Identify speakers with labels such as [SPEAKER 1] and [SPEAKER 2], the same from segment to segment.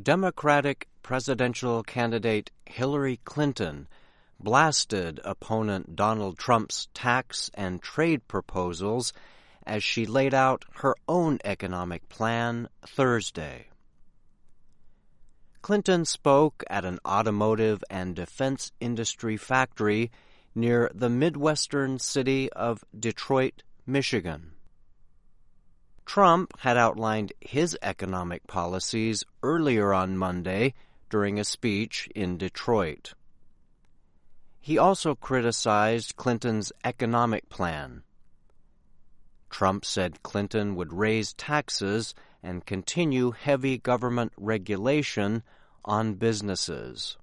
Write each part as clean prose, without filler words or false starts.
[SPEAKER 1] Democratic presidential candidate Hillary Clinton blasted opponent Donald Trump's tax and trade proposals as she laid out her own economic plan Thursday. Clinton spoke at an automotive and defense industry factory near the Midwestern city of Detroit, Michigan. Trump had outlined his economic policies earlier on Monday during a speech in Detroit. He also criticized Clinton's economic plan. Trump said Clinton would raise taxes and continue heavy government regulation on businesses.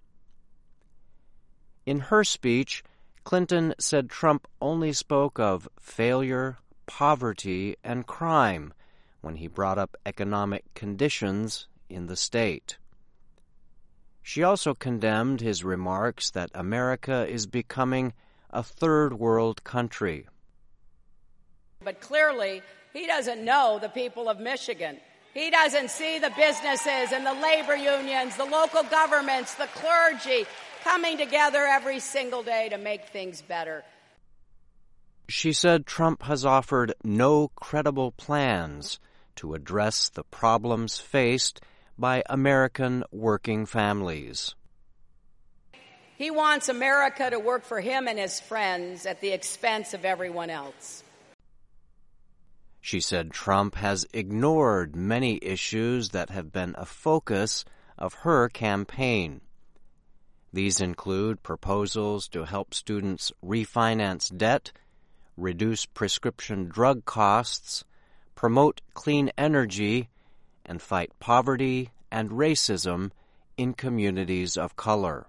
[SPEAKER 1] In her speech, Clinton said Trump only spoke of failure, poverty, and crime when he brought up economic conditions in the state. She also condemned his remarks that America is becoming a third-world country.
[SPEAKER 2] But clearly, he doesn't know the people of Michigan. He doesn't see the businesses and the labor unions, the local governments, the clergy coming together every single day to make things better.
[SPEAKER 1] She said Trump has offered no credible plans to address the problems faced by American working families.
[SPEAKER 2] He wants America to work for him and his friends at the expense of everyone else.
[SPEAKER 1] She said Trump has ignored many issues that have been a focus of her campaign. These include proposals to help students refinance debt, reduce prescription drug costs, promote clean energy, and fight poverty and racism in communities of color.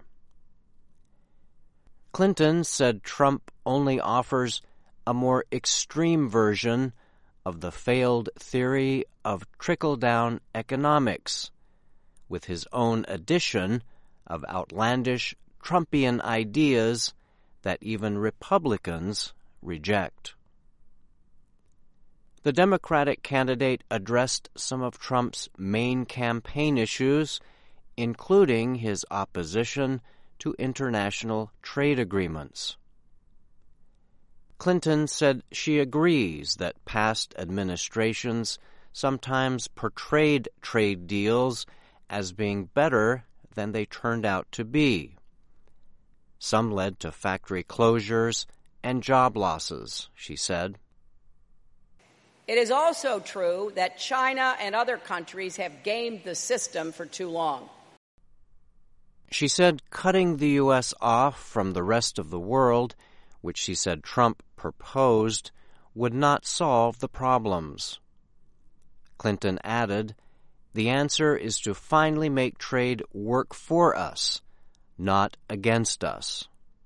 [SPEAKER 1] Clinton said Trump only offers a more extreme version of the failed theory of trickle-down economics, with his own addition of outlandish Trumpian ideas that even Republicans reject. The Democratic candidate addressed some of Trump's main campaign issues, including his opposition to international trade agreements. Clinton said she agrees that past administrations sometimes portrayed trade deals as being better than they turned out to be. Some led to factory closures and job losses, she said.
[SPEAKER 2] It is also true that China and other countries have gamed the system for too long.
[SPEAKER 1] She said cutting the U.S. off from the rest of the world, which she said Trump proposed, would not solve the problems. Clinton added, "The answer is to finally make trade work for us, not against us."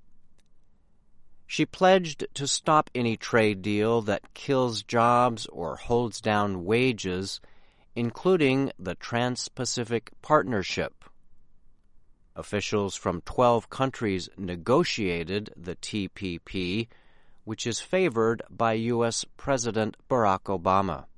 [SPEAKER 1] She pledged to stop any trade deal that kills jobs or holds down wages, including the Trans-Pacific Partnership. Officials from 12 countries negotiated the TPP, which is favored by U.S. President Barack Obama.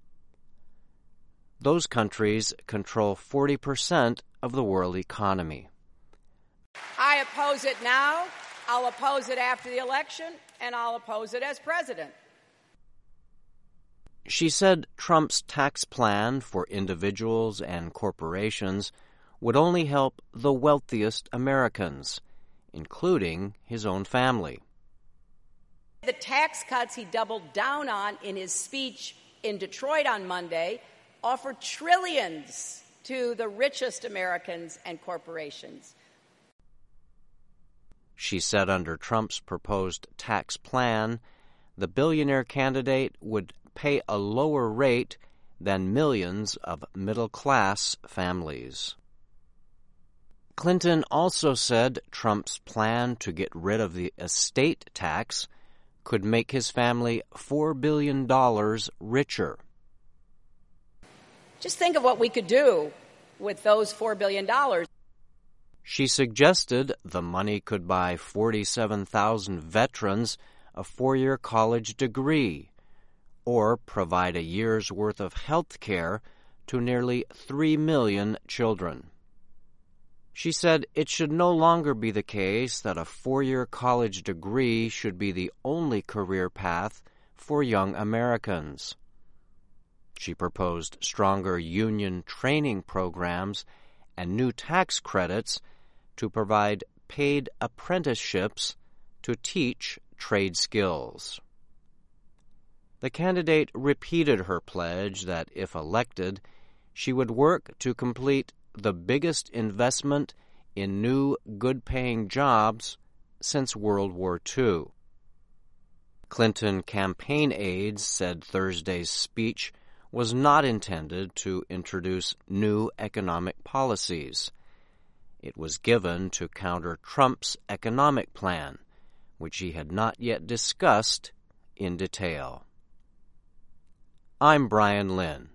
[SPEAKER 1] Those countries control 40% of the world economy.
[SPEAKER 2] I oppose it now, I'll oppose it after the election, and I'll oppose it as president.
[SPEAKER 1] She said Trump's tax plan for individuals and corporations would only help the wealthiest Americans, including his own family.
[SPEAKER 2] The tax cuts he doubled down on in his speech in Detroit on Monday offer trillions to the richest Americans and corporations.
[SPEAKER 1] She said under Trump's proposed tax plan, the billionaire candidate would pay a lower rate than millions of middle-class families. Clinton also said Trump's plan to get rid of the estate tax could make his family $4 billion richer.
[SPEAKER 2] Just think of what we could do with those $4 billion.
[SPEAKER 1] She suggested the money could buy 47,000 veterans a 4-year college degree or provide a year's worth of health care to nearly 3 million children. She said it should no longer be the case that a 4-year college degree should be the only career path for young Americans. She proposed stronger union training programs and new tax credits to provide paid apprenticeships to teach trade skills. The candidate repeated her pledge that, if elected, she would work to complete the biggest investment in new, good-paying jobs since World War II. Clinton campaign aides said Thursday's speech was not intended to introduce new economic policies. It was given to counter Trump's economic plan, which he had not yet discussed in detail. I'm Brian Lynn.